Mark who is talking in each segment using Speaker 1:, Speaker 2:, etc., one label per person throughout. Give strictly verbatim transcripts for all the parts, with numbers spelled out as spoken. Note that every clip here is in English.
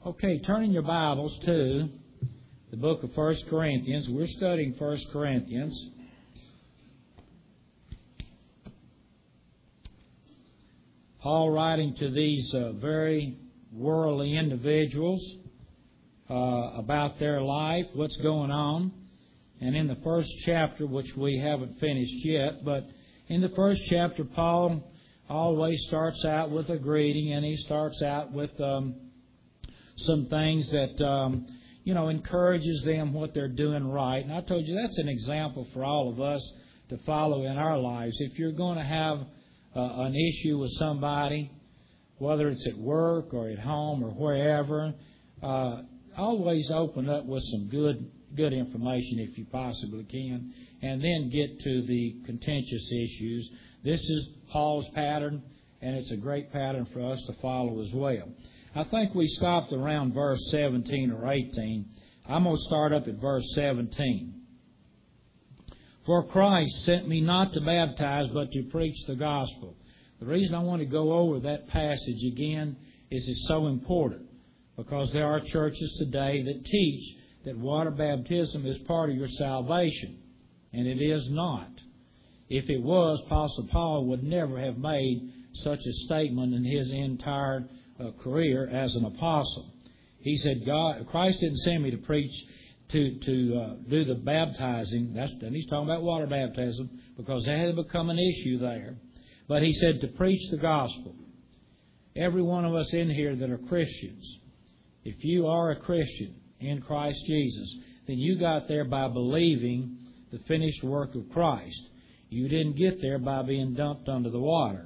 Speaker 1: Okay, turning your Bibles to the book of First Corinthians. We're studying First Corinthians. Paul writing to these uh, very worldly individuals uh, about their life, what's going on. And in the first chapter, which we haven't finished yet, but in the first chapter, Paul always starts out with a greeting, and he starts out with um, some things that, um, you know, encourages them what they're doing right. And I told you that's an example for all of us to follow in our lives. If you're going to have uh, an issue with somebody, whether it's at work or at home or wherever, uh, always open up with some good good information if you possibly can, and then get to the contentious issues. This is Paul's pattern, and it's a great pattern for us to follow as well. I think we stopped around verse seventeen or eighteen. I'm going to start up at verse seventeen. For Christ sent me not to baptize, but to preach the gospel. The reason I want to go over that passage again is it's so important, because there are churches today that teach that water baptism is part of your salvation, and it is not. If it was, Apostle Paul would never have made such a statement in his entire uh, career as an apostle. He said, "God, Christ didn't send me to preach, to to uh, do the baptizing." That's, and he's talking about water baptism, because that had become an issue there. But he said to preach the gospel. Every one of us in here that are Christians, if you are a Christian in Christ Jesus, then you got there by believing the finished work of Christ. You didn't get there by being dumped under the water.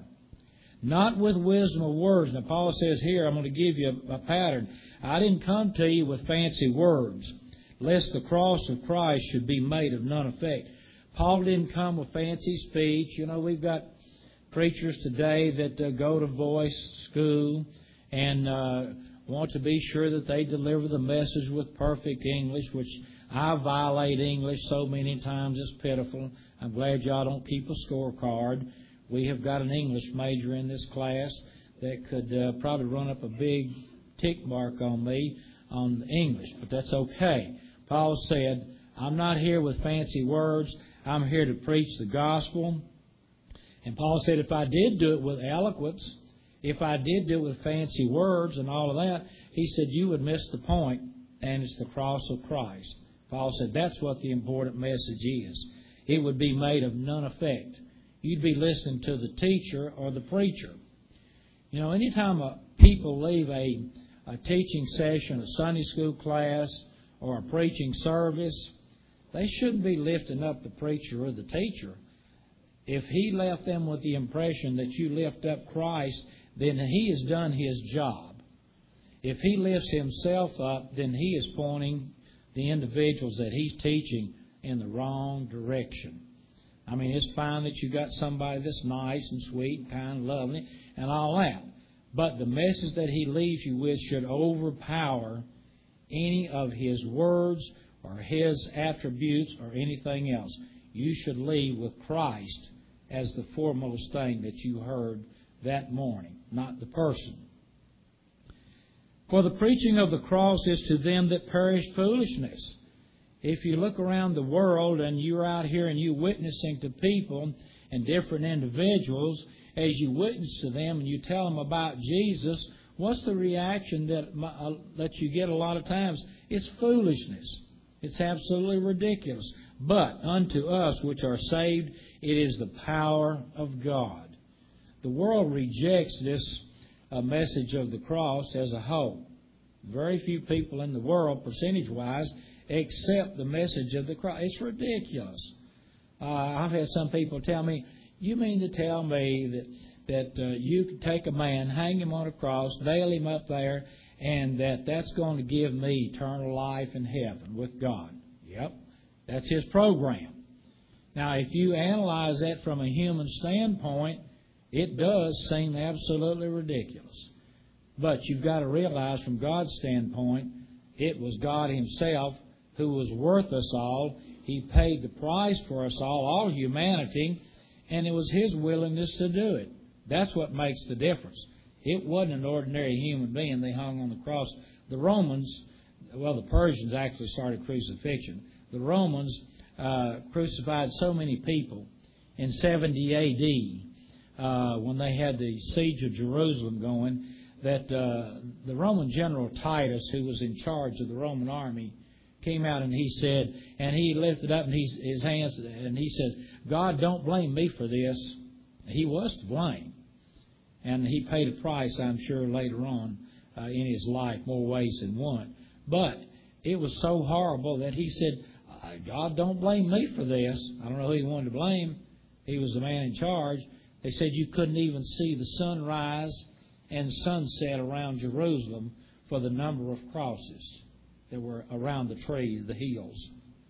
Speaker 1: Not with wisdom of words. Now, Paul says here, I'm going to give you a, a pattern. I didn't come to you with fancy words, lest the cross of Christ should be made of none effect. Paul didn't come with fancy speech. You know, we've got preachers today that uh, go to voice school and uh, want to be sure that they deliver the message with perfect English, which I violate English so many times it's pitiful. I'm glad y'all don't keep a scorecard. We have got an English major in this class that could uh, probably run up a big tick mark on me on English, but that's okay. Paul said, I'm not here with fancy words. I'm here to preach the gospel. And Paul said, if I did do it with eloquence, if I did do it with fancy words and all of that, he said, you would miss the point, and it's the cross of Christ. Paul said, that's what the important message is. It would be made of none effect. You'd be listening to the teacher or the preacher. You know, anytime a, people leave a, a teaching session, a Sunday school class, or a preaching service, they shouldn't be lifting up the preacher or the teacher. If he left them with the impression that you lift up Christ, then he has done his job. If he lifts himself up, then he is pointing the individuals that he's teaching in the wrong direction. I mean, it's fine that you got somebody that's nice and sweet and kind and lovely and all that. But the message that he leaves you with should overpower any of his words or his attributes or anything else. You should leave with Christ as the foremost thing that you heard that morning, not the person. For the preaching of the cross is to them that perish foolishness. If you look around the world and you're out here and you're witnessing to people and different individuals, as you witness to them and you tell them about Jesus, what's the reaction that, uh, that you get a lot of times? It's foolishness. It's absolutely ridiculous. But unto us which are saved, it is the power of God. The world rejects this uh, message of the cross as a whole. Very few people in the world, percentage-wise, accept the message of the cross. It's ridiculous. Uh, I've had some people tell me, you mean to tell me that, that uh, you could take a man, hang him on a cross, nail him up there, and that that's going to give me eternal life in heaven with God? Yep, that's his program. Now, if you analyze that from a human standpoint, it does seem absolutely ridiculous. But you've got to realize from God's standpoint, it was God himself who was worth us all. He paid the price for us all, all humanity, and it was his willingness to do it. That's what makes the difference. It wasn't an ordinary human being they hung on the cross. The Romans, well, the Persians actually started crucifixion. The Romans uh, crucified so many people in seventy A D uh, when they had the siege of Jerusalem going, that uh, the Roman general Titus, who was in charge of the Roman army, came out and he said, and he lifted up and he, his hands, and he said, God, don't blame me for this. He was to blame. And he paid a price, I'm sure, later on uh, in his life, more ways than one. But it was so horrible that he said, God, don't blame me for this. I don't know who he wanted to blame. He was the man in charge. They said you couldn't even see the sunrise and sunset around Jerusalem for the number of crosses that were around the trees, the hills.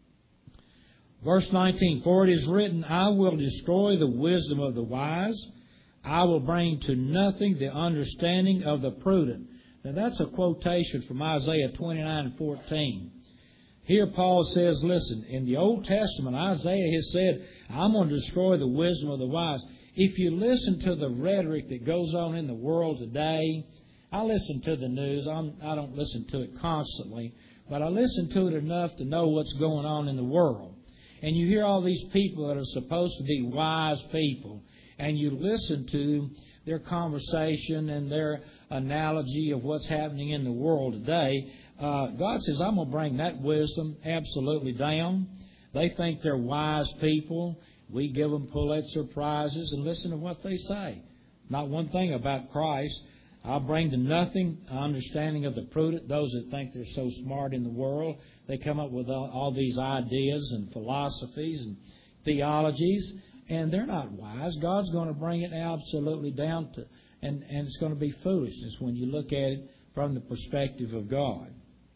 Speaker 1: Verse nineteen, for it is written, I will destroy the wisdom of the wise. I will bring to nothing the understanding of the prudent. Now that's a quotation from Isaiah twenty-nine and fourteen. Here Paul says, listen, in the Old Testament, Isaiah has said, I'm going to destroy the wisdom of the wise. If you listen to the rhetoric that goes on in the world today, I listen to the news. I'm, I don't listen to it constantly, but I listen to it enough to know what's going on in the world. And you hear all these people that are supposed to be wise people, and you listen to their conversation and their analogy of what's happening in the world today. Uh, God says, I'm going to bring that wisdom absolutely down. They think they're wise people. We give them Pulitzer Prizes, and listen to what they say. Not one thing about Christ. I'll bring to nothing understanding of the prudent, those that think they're so smart in the world. They come up with all, all these ideas and philosophies and theologies, and they're not wise. God's going to bring it absolutely down to, and, and it's going to be foolishness when you look at it from the perspective of God.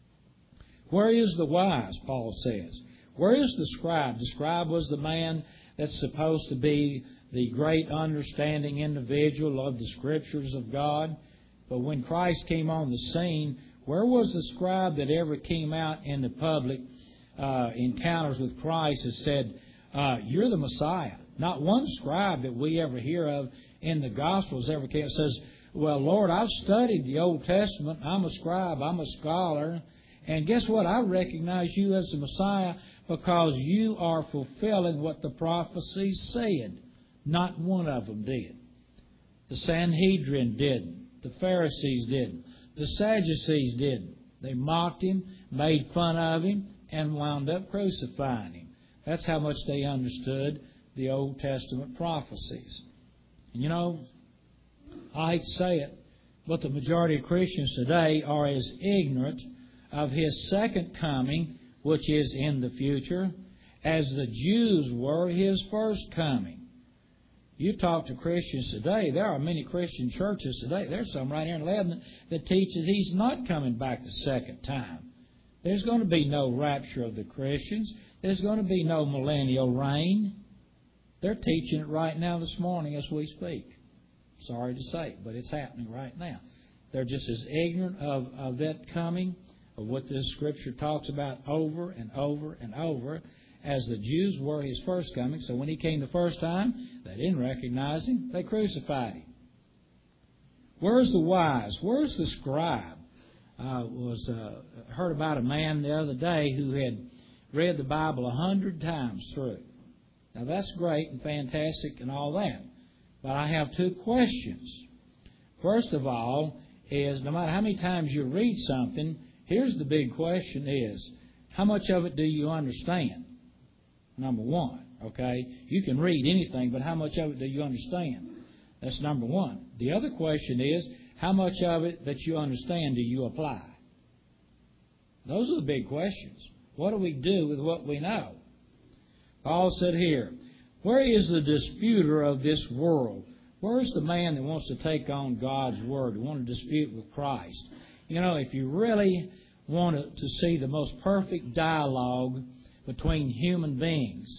Speaker 1: Where is the wise, Paul says? Where is the scribe? The scribe was the man that's supposed to be the great understanding individual of the Scriptures of God. But when Christ came on the scene, where was the scribe that ever came out in the public uh, encounters with Christ and said, uh, you're the Messiah? Not one scribe that we ever hear of in the Gospels ever came and says, well, Lord, I've studied the Old Testament. I'm a scribe. I'm a scholar. And guess what? I recognize you as the Messiah because you are fulfilling what the prophecies said. Not one of them did. The Sanhedrin didn't. The Pharisees didn't. The Sadducees didn't. They mocked him, made fun of him, and wound up crucifying him. That's how much they understood the Old Testament prophecies. And you know, I hate to say it, but the majority of Christians today are as ignorant of His second coming, which is in the future, as the Jews were His first coming. You talk to Christians today, there are many Christian churches today, there's some right here in Lebanon that teaches He's not coming back the second time. There's going to be no rapture of the Christians. There's going to be no millennial reign. They're teaching it right now this morning as we speak. Sorry to say, but it's happening right now. They're just as ignorant of, of that coming, of what this Scripture talks about over and over and over, as the Jews were His first coming. So when He came the first time, they didn't recognize Him. They crucified Him. Where's the wise? Where's the scribe? I uh, was uh, heard about a man the other day who had read the Bible a hundred times through. Now that's great and fantastic and all that. But I have two questions. First of all is, no matter how many times you read something, here's the big question is, how much of it do you understand? Number one, okay? You can read anything, but how much of it do you understand? That's number one. The other question is, how much of it that you understand do you apply? Those are the big questions. What do we do with what we know? Paul said here, where is the disputer of this world? Where's the man that wants to take on God's Word, who wants to dispute with Christ? You know, if you really want to see the most perfect dialogue between human beings,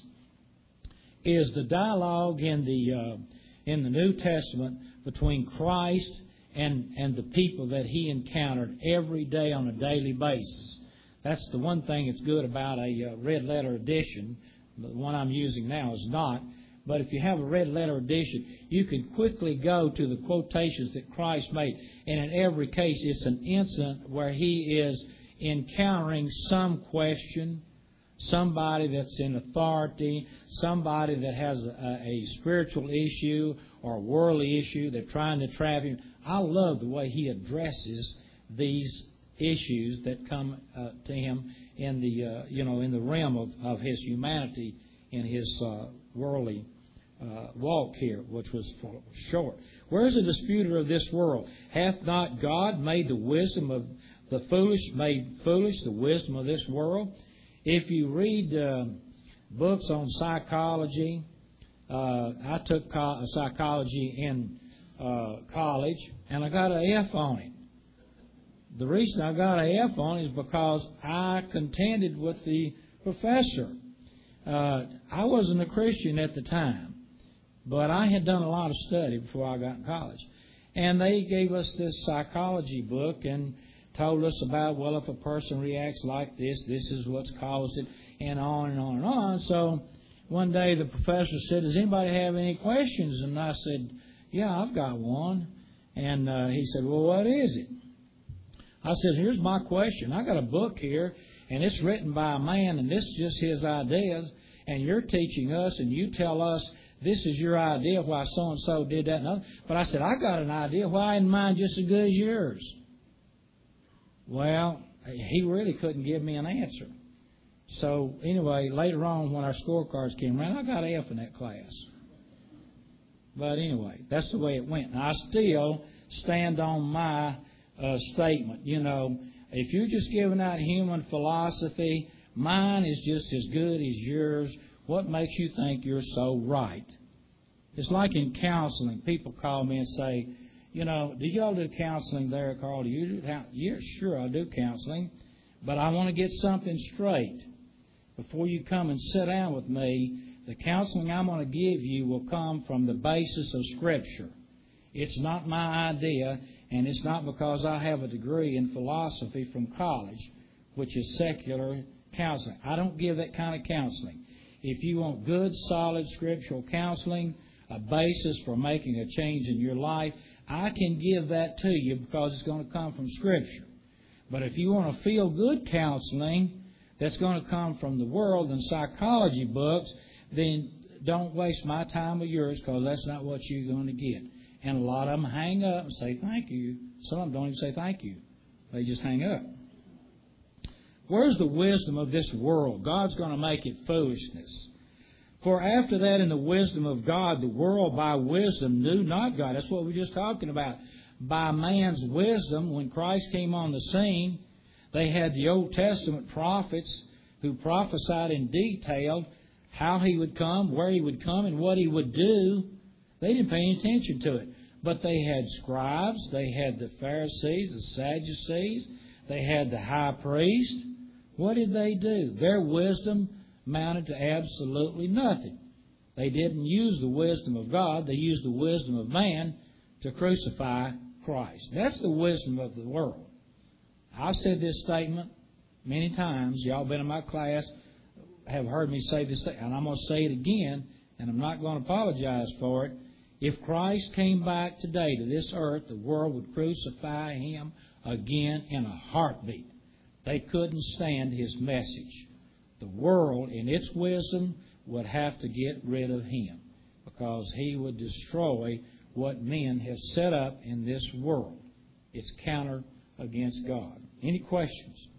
Speaker 1: is the dialogue in the uh, in the New Testament between Christ and and the people that He encountered every day on a daily basis. That's the one thing that's good about a uh, red letter edition. The one I'm using now is not. But if you have a red letter edition, you can quickly go to the quotations that Christ made. And in every case, it's an incident where He is encountering some question, somebody that's in authority, somebody that has a, a spiritual issue or a worldly issue. They're trying to trap Him. I love the way He addresses these issues that come uh, to Him in the uh, you know in the realm of, of His humanity in His uh, worldly uh, walk here, which was short. Where is the disputer of this world? Hath not God made the wisdom of the foolish made foolish the wisdom of this world? If you read uh, books on psychology, uh, I took co- psychology in uh, college, and I got an F on it. The reason I got an F on it is because I contended with the professor. Uh, I wasn't a Christian at the time, but I had done a lot of study before I got in college. And they gave us this psychology book and told us about, well, if a person reacts like this, this is what's caused it, and on and on and on. So one day the professor said, does anybody have any questions? And I said, yeah, I've got one. And uh, he said, well, what is it? I said, here's my question. I got a book here, and it's written by a man, and this is just his ideas, and you're teaching us, and you tell us this is your idea why so-and-so did that and other. But I said, I got an idea. Why isn't mine just as good as yours? Well, he really couldn't give me an answer. So anyway, later on when our scorecards came around, I got an F in that class. But anyway, that's the way it went. And I still stand on my uh, statement. You know, if you're just giving out human philosophy, mine is just as good as yours. What makes you think you're so right? It's like in counseling. People call me and say, you know, do y'all do counseling there, Carl? Do you do? Yeah, sure, I do counseling. But I want to get something straight. Before you come and sit down with me, the counseling I'm going to give you will come from the basis of Scripture. It's not my idea, and it's not because I have a degree in philosophy from college, which is secular counseling. I don't give that kind of counseling. If you want good, solid scriptural counseling, a basis for making a change in your life, I can give that to you because it's going to come from Scripture. But if you want to feel good counseling that's going to come from the world and psychology books, then don't waste my time or yours, because that's not what you're going to get. And a lot of them hang up and say thank you. Some of them don't even say thank you. They just hang up. Where's the wisdom of this world? God's going to make it foolishness. For after that, in the wisdom of God, the world by wisdom knew not God. That's what we were just talking about. By man's wisdom, when Christ came on the scene, they had the Old Testament prophets who prophesied in detail how He would come, where He would come, and what He would do. They didn't pay any attention to it. But they had scribes, they had the Pharisees, the Sadducees, they had the high priest. What did they do? Their wisdom amounted to absolutely nothing. They didn't use the wisdom of God. They used the wisdom of man to crucify Christ. That's the wisdom of the world. I've said this statement many times. Y'all been in my class, have heard me say this, and I'm going to say it again, and I'm not going to apologize for it. If Christ came back today to this earth, the world would crucify Him again in a heartbeat. They couldn't stand His message. The world, in its wisdom, would have to get rid of Him, because He would destroy what men have set up in this world. It's counter against God. Any questions?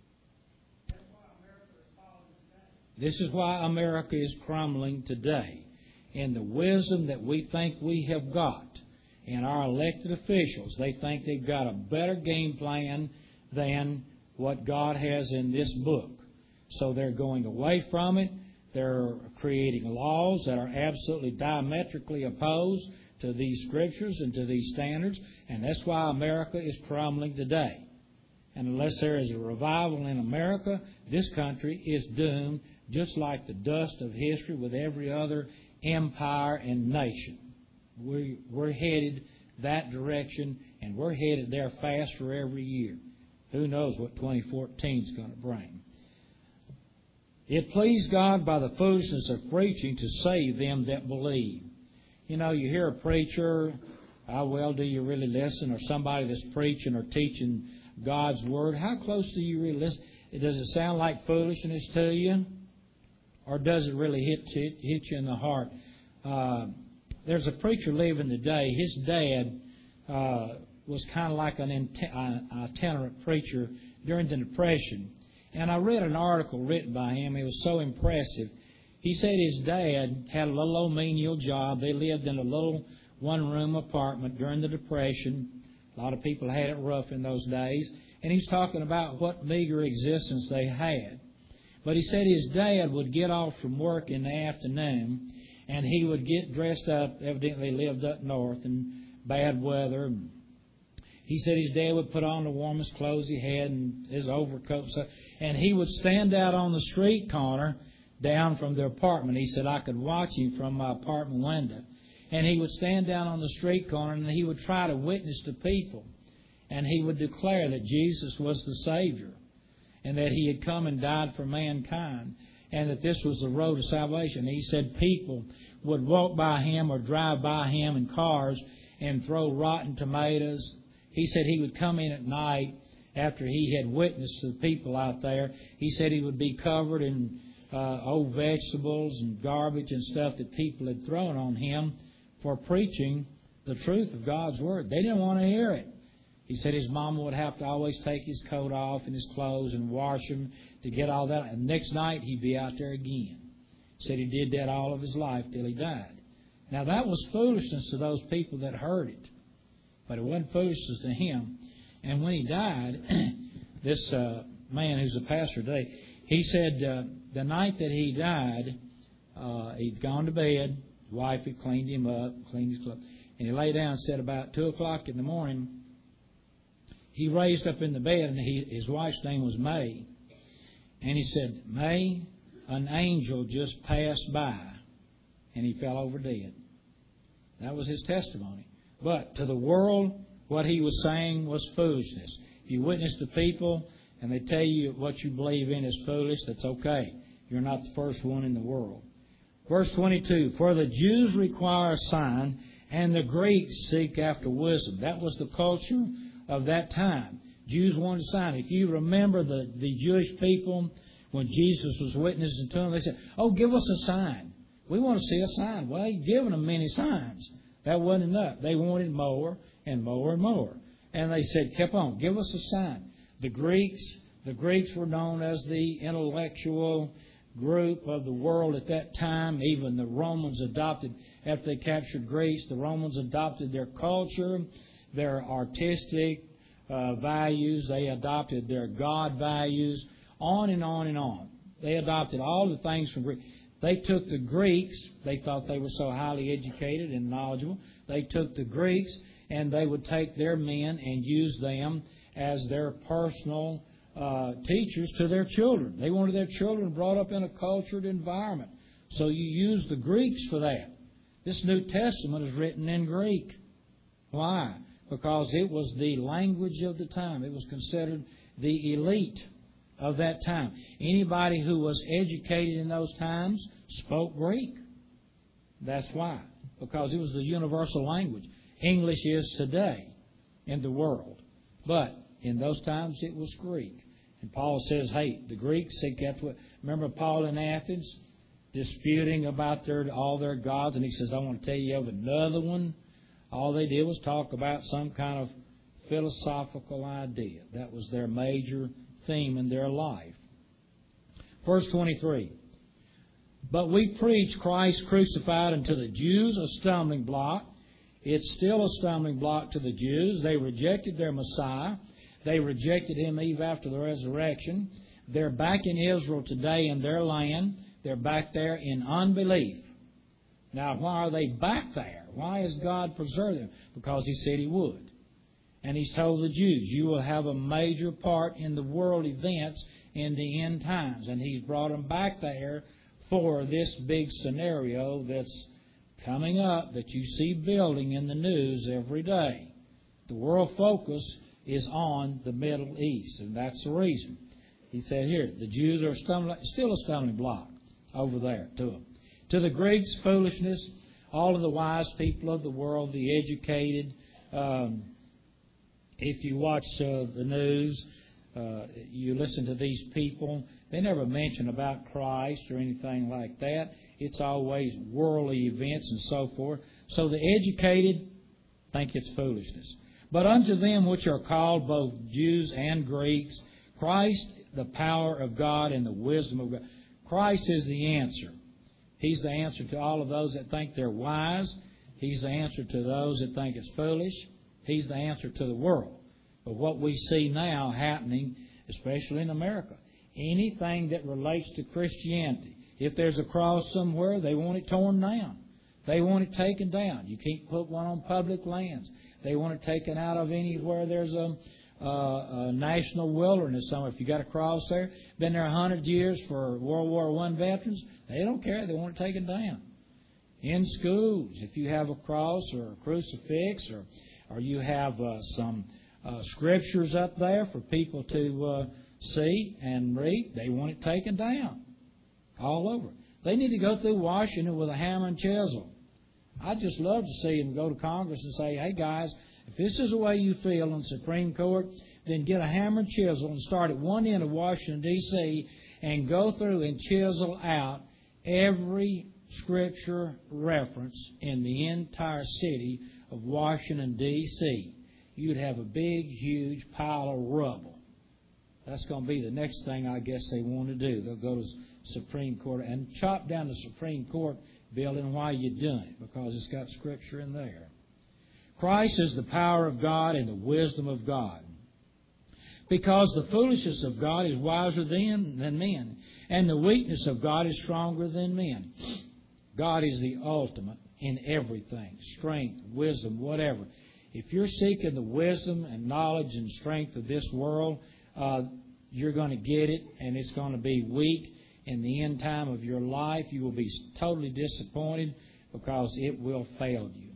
Speaker 1: This is why America is crumbling today. In the wisdom that we think we have got, and our elected officials, they think they've got a better game plan than what God has in this book. So they're going away from it. They're creating laws that are absolutely diametrically opposed to these scriptures and to these standards, and that's why America is crumbling today. And unless there is a revival in America, this country is doomed, just like the dust of history with every other empire and nation. We, we're headed that direction, and we're headed there faster every year. Who knows what twenty fourteen is going to bring. It pleased God by the foolishness of preaching to save them that believe. You know, you hear a preacher, how well do you really listen? Or somebody that's preaching or teaching God's Word, how close do you really listen? Does it sound like foolishness to you? Or does it really hit you, hit you in the heart? Uh, there's a preacher living today. His dad uh, was kind of like an itinerant preacher during the Depression. And I read an article written by him. It was so impressive. He said his dad had a little old menial job. They lived in a little one-room apartment during the Depression. A lot of people had it rough in those days. And he's talking about what meager existence they had. But he said his dad would get off from work in the afternoon, and he would get dressed up. Evidently lived up north in bad weather. He said his dad would put on the warmest clothes he had and his overcoat and stuff. And he would stand out on the street corner down from the apartment. He said, I could watch him from my apartment window. And he would stand down on the street corner and he would try to witness to people. And he would declare that Jesus was the Savior and that He had come and died for mankind and that this was the road to salvation. He said people would walk by Him or drive by Him in cars and throw rotten tomatoes. He said He would come in at night after He had witnessed to the people out there. He said He would be covered in uh, old vegetables and garbage and stuff that people had thrown on Him for preaching the truth of God's Word. They didn't want to hear it. He said his mama would have to always take his coat off and his clothes and wash them to get all that. And the next night he'd be out there again. He said he did that all of his life till he died. Now that was foolishness to those people that heard it. But it wasn't foolishness to him. And when he died, this uh, man who's a pastor today, he said uh, the night that he died, uh, he'd gone to bed. His wife had cleaned him up, cleaned his clothes. And he lay down and said about two o'clock in the morning, he raised up in the bed, and he, his wife's name was May. And he said, May, an angel just passed by, and he fell over dead. That was his testimony. But to the world, what he was saying was foolishness. If you witness to people and they tell you what you believe in is foolish, that's okay. You're not the first one in the world. Verse twenty-two, for the Jews require a sign, and the Greeks seek after wisdom. That was the culture of that time. Jews wanted a sign. If you remember the, the Jewish people, when Jesus was witnessing to them, they said, oh, give us a sign. We want to see a sign. Well, He'd given them many signs. That wasn't enough. They wanted more and more and more. And they said, kept on, give us a sign. The Greeks, the Greeks were known as the intellectual group of the world at that time. Even the Romans adopted, after they captured Greece, the Romans adopted their culture, their artistic uh, values. They adopted their God values, on and on and on. They adopted all the things from Greek. They took the Greeks. They thought they were so highly educated and knowledgeable. They took the Greeks, and they would take their men and use them as their personal uh, teachers to their children. They wanted their children brought up in a cultured environment. So you use the Greeks for that. This New Testament is written in Greek. Why? Because it was the language of the time. It was considered the elite of that time. Anybody who was educated in those times spoke Greek. That's why. Because it was the universal language. English is today in the world. But in those times it was Greek. And Paul says, hey, the Greeks, they kept what. Remember Paul in Athens disputing about their all their gods? And he says, I want to tell you of another one. All they did was talk about some kind of philosophical idea. That was their major theme in their life. Verse twenty-three. But we preach Christ crucified unto the Jews a stumbling block. It's still a stumbling block to the Jews. They rejected their Messiah. They rejected Him even after the resurrection. They're back in Israel today in their land. They're back there in unbelief. Now, why are they back there? Why has God preserved them? Because He said He would. And He's told the Jews, you will have a major part in the world events in the end times. And He's brought them back there for this big scenario that's coming up that you see building in the news every day. The world focus is on the Middle East, and that's the reason. He said, here, the Jews are stumbling, still a stumbling block over there to them. To the Greeks, foolishness. All of the wise people of the world, the educated. Um, if you watch uh, the news, uh, you listen to these people, they never mention about Christ or anything like that. It's always worldly events and so forth. So the educated think it's foolishness. But unto them which are called, both Jews and Greeks, Christ, the power of God and the wisdom of God. Christ is the answer. He's the answer to all of those that think they're wise. He's the answer to those that think it's foolish. He's the answer to the world. But what we see now happening, especially in America, anything that relates to Christianity, if there's a cross somewhere, they want it torn down. They want it taken down. You can't put one on public lands. They want it taken out of anywhere there's a, a, a national wilderness somewhere. If you got a cross there, been there a hundred years for World War One veterans, they don't care. They want it taken down. In schools, if you have a cross or a crucifix, or or you have uh, some uh, scriptures up there for people to uh, see and read, they want it taken down all over. They need to go through Washington with a hammer and chisel. I'd just love to see them go to Congress and say, hey, guys, if this is the way you feel in the Supreme Court, then get a hammer and chisel and start at one end of Washington, D C, and go through and chisel out every Scripture reference in the entire city of Washington, D C You'd have a big, huge pile of rubble. That's going to be the next thing I guess they want to do. They'll go to the Supreme Court and chop down the Supreme Court building while you're doing it, because it's got Scripture in there. Christ is the power of God and the wisdom of God. Because the foolishness of God is wiser than, than men, and the weakness of God is stronger than men. God is the ultimate in everything, strength, wisdom, whatever. If you're seeking the wisdom and knowledge and strength of this world, uh, you're going to get it, and it's going to be weak. In the end time of your life, you will be totally disappointed because it will fail you.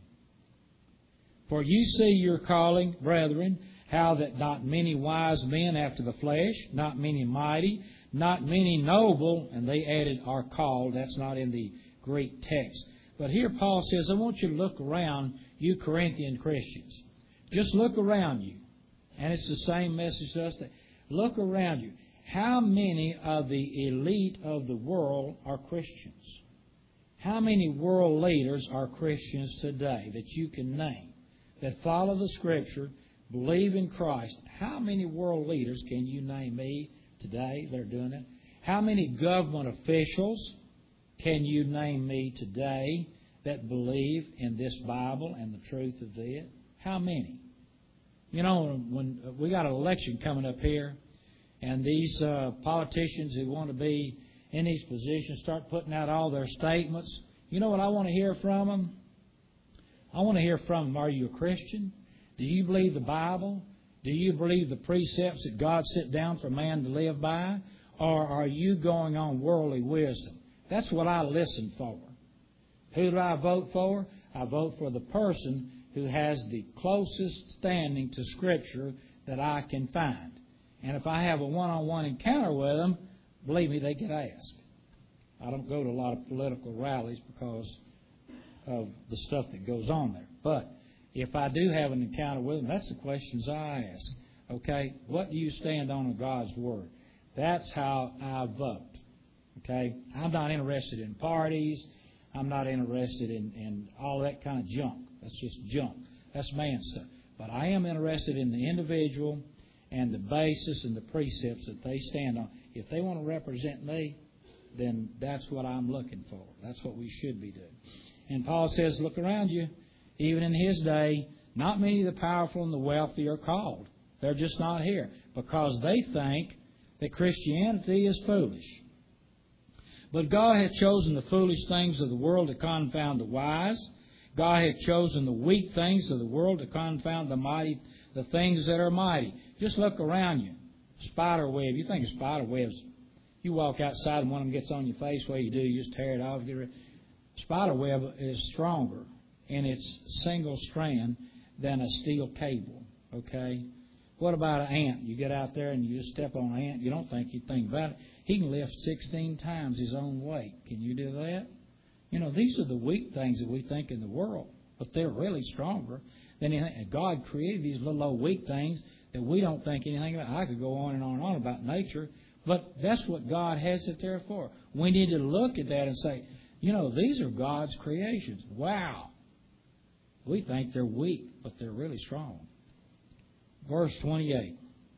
Speaker 1: For you see your calling, brethren, how that not many wise men after the flesh, not many mighty, not many noble, and they added are called. That's not in the Greek text. But here Paul says, I want you to look around, you Corinthian Christians. Just look around you. And it's the same message to us. Look around you. How many of the elite of the world are Christians? How many world leaders are Christians today that you can name, that follow the Scripture, believe in Christ? How many world leaders can you name me today that are doing it? How many government officials can you name me today that believe in this Bible and the truth of it? How many? You know, when we got an election coming up here, and these uh, politicians who want to be in these positions start putting out all their statements, you know what I want to hear from them? I want to hear from them, are you a Christian? Do you believe the Bible? Do you believe the precepts that God set down for man to live by? Or are you going on worldly wisdom? That's what I listen for. Who do I vote for? I vote for the person who has the closest standing to Scripture that I can find. And if I have a one-on-one encounter with them, believe me, they get asked. I don't go to a lot of political rallies because of the stuff that goes on there. But if I do have an encounter with them, that's the questions I ask. Okay, what do you stand on in God's Word? That's how I vote. Okay, I'm not interested in parties. I'm not interested in, in all that kind of junk. That's just junk. That's man stuff. But I am interested in the individual and the basis and the precepts that they stand on. If they want to represent me, then that's what I'm looking for. That's what we should be doing. And Paul says, look around you. Even in his day, not many of the powerful and the wealthy are called. They're just not here because they think that Christianity is foolish. But God hath chosen the foolish things of the world to confound the wise. God hath chosen the weak things of the world to confound the mighty, the things that are mighty. Just look around you. Spider web. You think of spider webs. You walk outside and one of them gets on your face. What do you do? You just tear it off. Get rid. Spider web is stronger in its single strand than a steel cable. Okay? What about an ant? You get out there and you just step on an ant. You don't think you think about it. He can lift sixteen times his own weight. Can you do that? You know, these are the weak things that we think in the world, but they're really stronger than anything. God created these little old weak things that we don't think anything about. I could go on and on and on about nature, but that's what God has it there for. We need to look at that and say, you know, these are God's creations. Wow. We think they're weak, but they're really strong. Verse twenty-eight.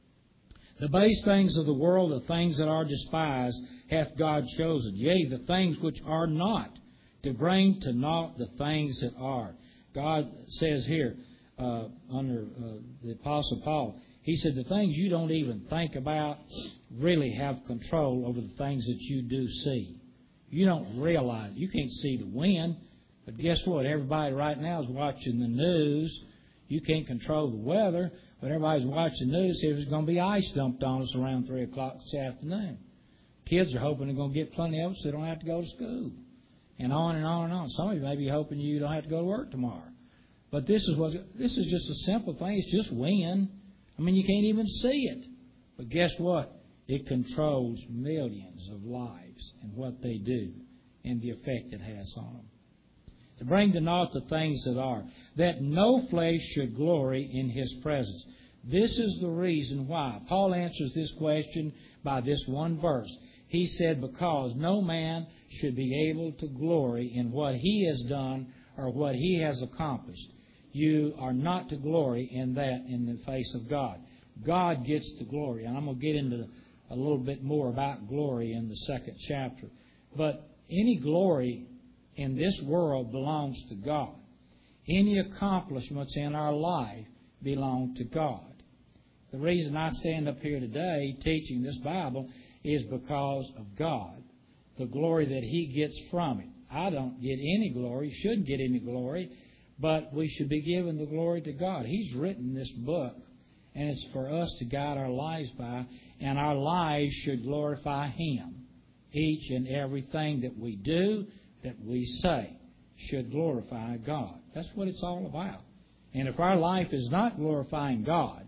Speaker 1: The base things of the world, the things that are despised, hath God chosen. Yea, the things which are not, to bring to naught the things that are. God says here, uh, under uh, the Apostle Paul, he said the things you don't even think about really have control over the things that you do see. You don't realize. You can't see the wind, but guess what? Everybody right now is watching the news. You can't control the weather, but everybody's watching the news. See if there's going to be ice dumped on us around three o'clock this afternoon. Kids are hoping they're going to get plenty of it so they don't have to go to school. And on and on and on. Some of you may be hoping you don't have to go to work tomorrow. But this is what this is just a simple thing. It's just wind. I mean, you can't even see it. But guess what? It controls millions of lives and what they do and the effect it has on them. To bring to naught the things that are, that no flesh should glory in his presence. This is the reason why. Paul answers this question by this one verse. He said, because no man should be able to glory in what he has done or what he has accomplished. You are not to glory in that in the face of God. God gets the glory. And I'm going to get into a little bit more about glory in the second chapter. But any glory in this world belongs to God. Any accomplishments in our life belong to God. The reason I stand up here today teaching this Bible is because of God, the glory that He gets from it. I don't get any glory, shouldn't get any glory, but we should be giving the glory to God. He's written this book, and it's for us to guide our lives by, and our lives should glorify Him. Each and everything that we do, that we say, should glorify God. That's what it's all about. And if our life is not glorifying God,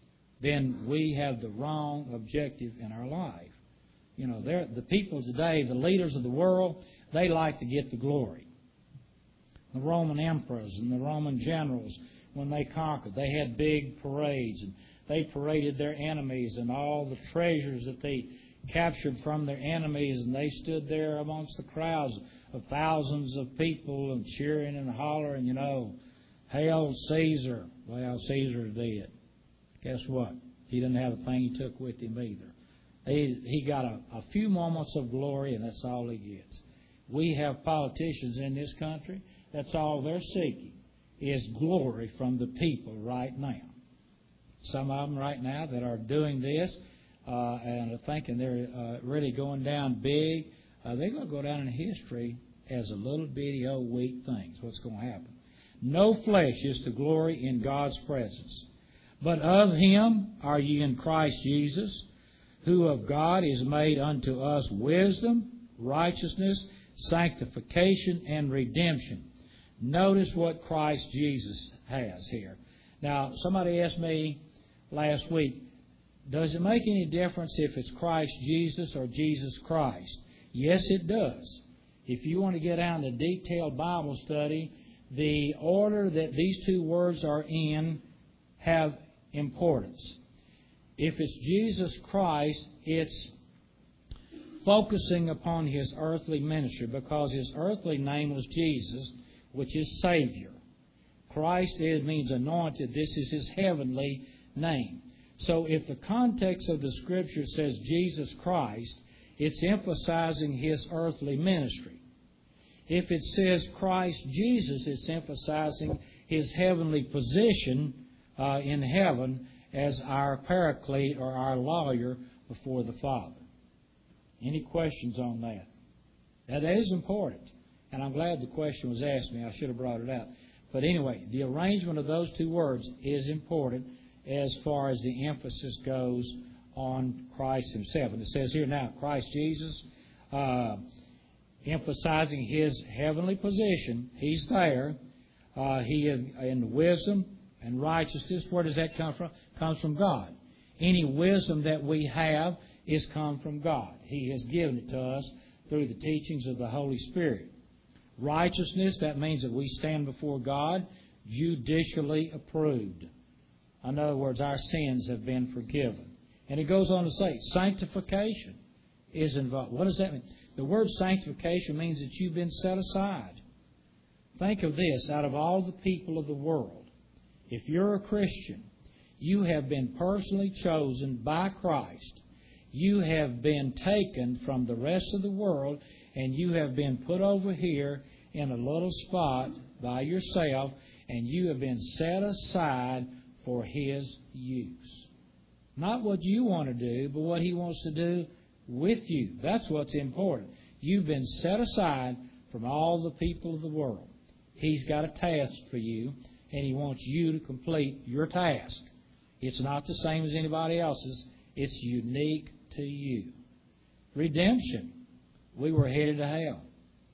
Speaker 1: then we have the wrong objective in our life. You know, they're, the people today, the leaders of the world, they like to get the glory. The Roman emperors and the Roman generals, when they conquered, they had big parades, and they paraded their enemies and all the treasures that they captured from their enemies, and they stood there amongst the crowds of thousands of people and cheering and hollering, you know, hail Caesar. Well, Caesar's dead. Guess what? He didn't have a thing he took with him either. He, he got a, a few moments of glory, and that's all he gets. We have politicians in this country, that's all they're seeking, is glory from the people right now. Some of them right now that are doing this uh, and are thinking they're uh, really going down big, uh, they're going to go down in history as a little bitty old weak thing. That's what's going to happen. No flesh is to glory in God's presence. But of Him are ye in Christ Jesus, who of God is made unto us wisdom, righteousness, sanctification, and redemption. Notice what Christ Jesus has here. Now, somebody asked me last week, does it make any difference if it's Christ Jesus or Jesus Christ? Yes, it does. If you want to get down to detailed Bible study, the order that these two words are in have importance. If it's Jesus Christ, it's focusing upon His earthly ministry, because His earthly name was Jesus, which is Savior. Christ is, means anointed. This is His heavenly name. So if the context of the Scripture says Jesus Christ, it's emphasizing His earthly ministry. If it says Christ Jesus, it's emphasizing His heavenly position uh, in heaven as our paraclete or our lawyer before the Father. Any questions on that? Now, that is important, and I'm glad the question was asked me. I should have brought it out. But anyway, the arrangement of those two words is important as far as the emphasis goes on Christ Himself. And it says here now, Christ Jesus, uh, emphasizing His heavenly position. He's there. Uh, he in, in wisdom, And righteousness, where does that come from? Comes from God. Any wisdom that we have is come from God. He has given it to us through the teachings of the Holy Spirit. Righteousness, that means that we stand before God judicially approved. In other words, our sins have been forgiven. And it goes on to say, sanctification is involved. What does that mean? The word sanctification means that you've been set aside. Think of this, out of all the people of the world, if you're a Christian, you have been personally chosen by Christ. You have been taken from the rest of the world, and you have been put over here in a little spot by yourself, and you have been set aside for His use. Not what you want to do, but what He wants to do with you. That's what's important. You've been set aside from all the people of the world. He's got a task for you, and He wants you to complete your task. It's not the same as anybody else's. It's unique to you. Redemption. We were headed to hell.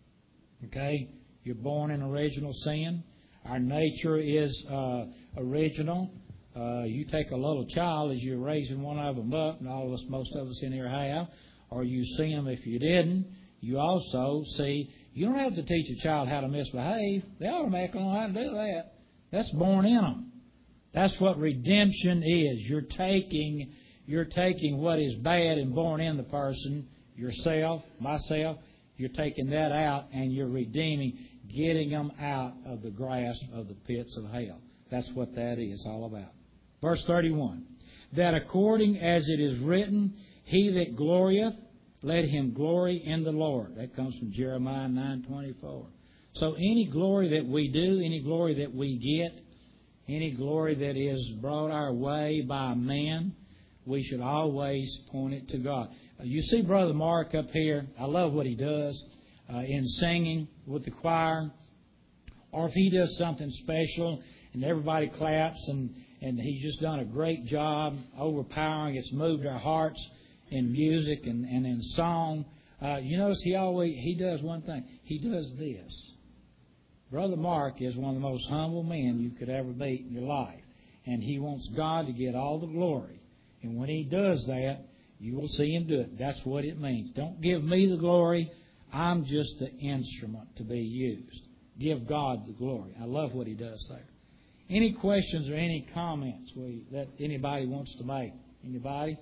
Speaker 1: Okay? You're born in original sin. Our nature is uh, original. Uh, you take a little child as you're raising one of them up, and all of us, most of us in here have, or you see them if you didn't. You also see, you don't have to teach a child how to misbehave. They automatically know how to do that. That's born in them. That's what redemption is. You're taking, you're taking what is bad and born in the person, yourself, myself, you're taking that out and you're redeeming, getting them out of the grasp of the pits of hell. That's what that is all about. Verse thirty-one, that according as it is written, he that glorieth, let him glory in the Lord. That comes from Jeremiah nine twenty-four. So any glory that we do, any glory that we get, any glory that is brought our way by man, we should always point it to God. You see Brother Mark up here. I love what he does uh, in singing with the choir. Or if he does something special and everybody claps and, and he's just done a great job, overpowering. It's moved our hearts in music and, and in song. Uh, you notice he always, he does one thing. He does this. Brother Mark is one of the most humble men you could ever meet in your life. And he wants God to get all the glory. And when he does that, you will see him do it. That's what it means. Don't give me the glory. I'm just the instrument to be used. Give God the glory. I love what he does there. Any questions or any comments we, that anybody wants to make? Anybody?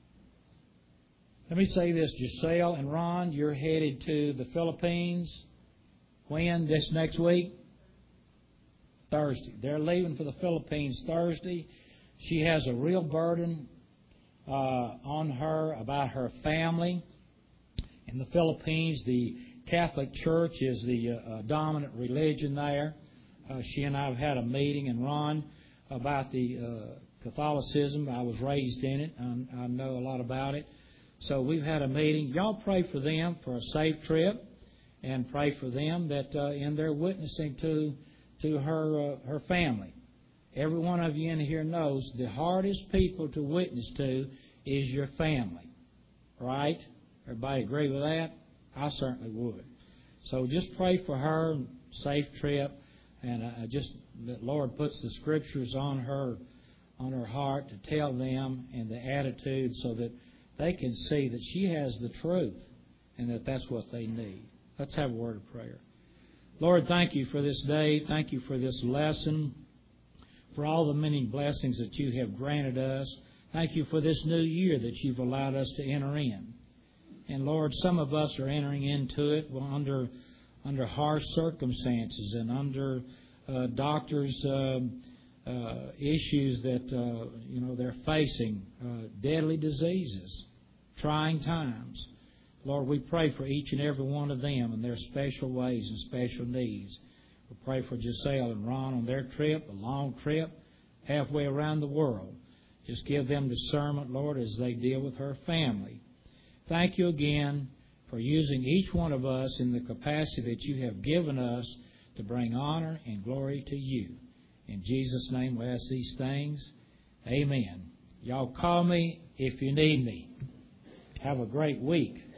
Speaker 1: Let me say this. Giselle and Ron, you're headed to the Philippines. When? This next week? Thursday. They're leaving for the Philippines Thursday. She has a real burden uh, on her about her family. In the Philippines, the Catholic Church is the uh, dominant religion there. Uh, she and I have had a meeting, and Ron, about the uh, Catholicism. I was raised in it. I, I know a lot about it. So we've had a meeting. Y'all pray for them for a safe trip, and pray for them that uh, in their witnessing to to her uh, her family. Every one of you in here knows the hardest people to witness to is your family. Right? Everybody agree with that? I certainly would. So just pray for her, safe trip, and uh, just that Lord puts the Scriptures on her on her heart to tell them and the attitude so that they can see that she has the truth and that that's what they need. Let's have a word of prayer. Lord, thank you for this day. Thank you for this lesson, for all the many blessings that you have granted us. Thank you for this new year that you've allowed us to enter in. And Lord, some of us are entering into it under under harsh circumstances and under uh, doctors' uh, uh, issues that uh, you know they're facing, uh, deadly diseases, trying times. Lord, we pray for each and every one of them in their special ways and special needs. We pray for Giselle and Ron on their trip, a long trip, halfway around the world. Just give them discernment, Lord, as they deal with her family. Thank you again for using each one of us in the capacity that you have given us to bring honor and glory to you. In Jesus' name we ask these things. Amen. Y'all call me if you need me. Have a great week.